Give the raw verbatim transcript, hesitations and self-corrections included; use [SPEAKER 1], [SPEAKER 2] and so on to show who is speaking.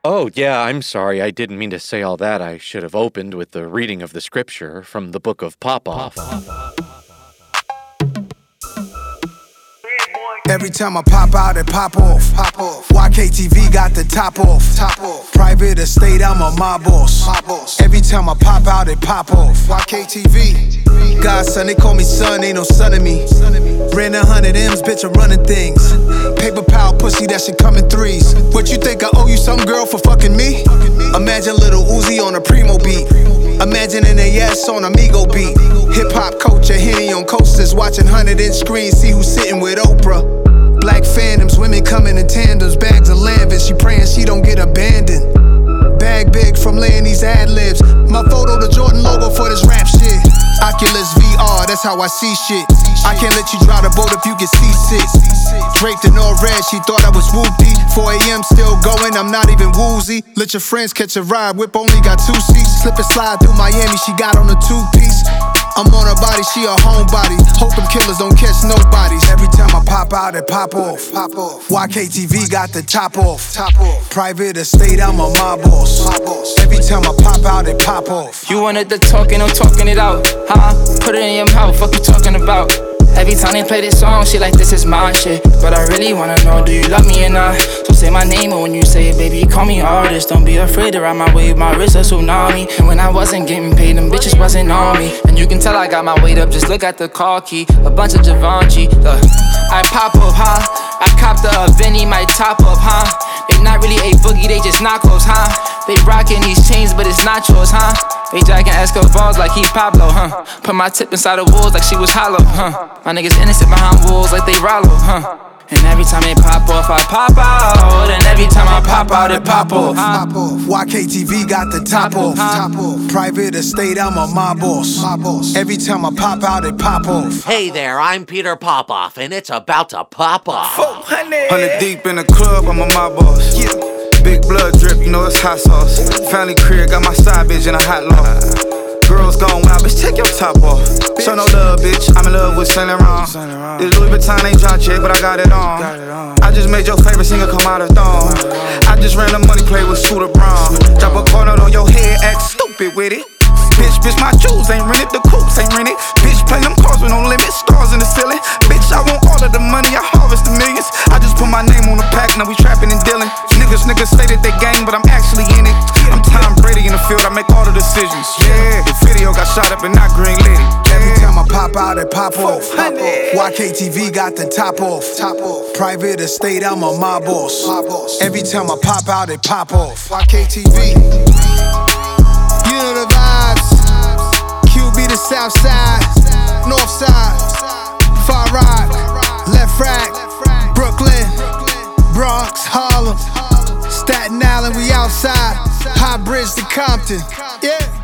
[SPEAKER 1] Oh, yeah, I'm sorry. I didn't mean to say all that. I should have opened with the reading of the scripture from the book of Pop-Off.
[SPEAKER 2] Every time I pop out, it pop off. Pop off. Y K T V got the top off. Top off. Private estate, I'm a mob boss. Mob boss. Every time I pop out, it pop off. Y K T V. Godson, they call me son, ain't no son of me. Ran a hundred M's, bitch, I'm running things. Paper pal, pussy, that shit come in threes. What you think I owe you some girl for fucking me? Imagine Little Uzi on a Primo beat. Imagine an A S on Amigo beat. Hip hop culture, Henny on coasters, watching hundred inch screens, see who's sitting with Oprah. Black phantoms, women coming in tandems, bags of lambs, she praying she don't get abandoned. Bag big from laying these ad-libs. My photo, the Jordan logo for this rap shit. Oculus V R, that's how I see shit. I can't let you drive the boat if you get seasick. Draped in all red, she thought I was whoopty. four A M still going, I'm not even woozy. Let your friends catch a ride, whip only got two seats. Slip and slide through Miami, she got on a two-piece. I'm on her body, she a homebody. Hope them killers don't catch nobodies. Every time I pop out, it pop off. Pop off. Y K T V got the top off. Top off. Private estate, I'm a mob boss. Mob boss. Every time I pop out, it pop off.
[SPEAKER 3] You wanted the talking, I'm talking it out. Huh? Put it in your mouth, fuck you talking about? Every time they play this song, she like, this is my shit. But I really wanna know, do you love me or not? So say my name, and when you say it, baby, call me artist. Don't be afraid to ride my wave, my wrist a tsunami. And when I wasn't getting paid, them bitches wasn't on me. And you can tell I got my weight up, just look at the car key. A bunch of Givenchy, uh, I pop up, huh? I copped the Vinny, my top up, huh? They not really a boogie, they just knockoffs, huh? They rockin' these chains, but it's not yours, huh? They jacking Escobars like he Pablo, huh? Put my tip inside the walls like she was hollow, huh? My niggas innocent behind walls like they Rollo, huh? And every time they pop off, I pop out. And every time I pop out, it pop off.
[SPEAKER 2] Pop off. Y K T V got the top off. Top off. Private estate, I'm a mob boss. Mob boss. Every time I pop out, it pop off.
[SPEAKER 4] Hey there, I'm Peter Popoff, and it's about to pop off.
[SPEAKER 5] Hundred deep in the club, I'm a mob boss. Yeah. Big blood drip, you know it's hot sauce. Family crib, got my side bitch in a hot loft. Girls gone wild, bitch, take your top off. Show no love, bitch, I'm in love with Saint Laurent. This Louis Vuitton ain't dropped yet, but I got it on. I just made your favorite singer come out of thong. I just ran the money play with Scooter Braun. Drop a corner on your head, act stupid with it. Bitch, bitch, my jewels ain't rented, the coupes ain't rented. Bitch, play them cars with no limit, stars in the ceiling. Bitch, I want all of the money, I harvest the millions. I just put my name on the pack, now we trapping and dealing. Niggas, niggas say that they gang, but I'm actually in it. I'm Tom Brady in the field, I make all the decisions. Yeah, the video got shot up and not green lit.
[SPEAKER 2] Every time I pop out, it pop off. Y K T V got the top off. Top off. Private estate, I'm a mob boss. Mob boss. Every time I pop out, it pop off. Y K T V. You know the vibes. Q B the south side, north side, far rock, left rack, Brooklyn, Bronx, Harlem, Staten Island, we outside, High Bridge to Compton. Yeah.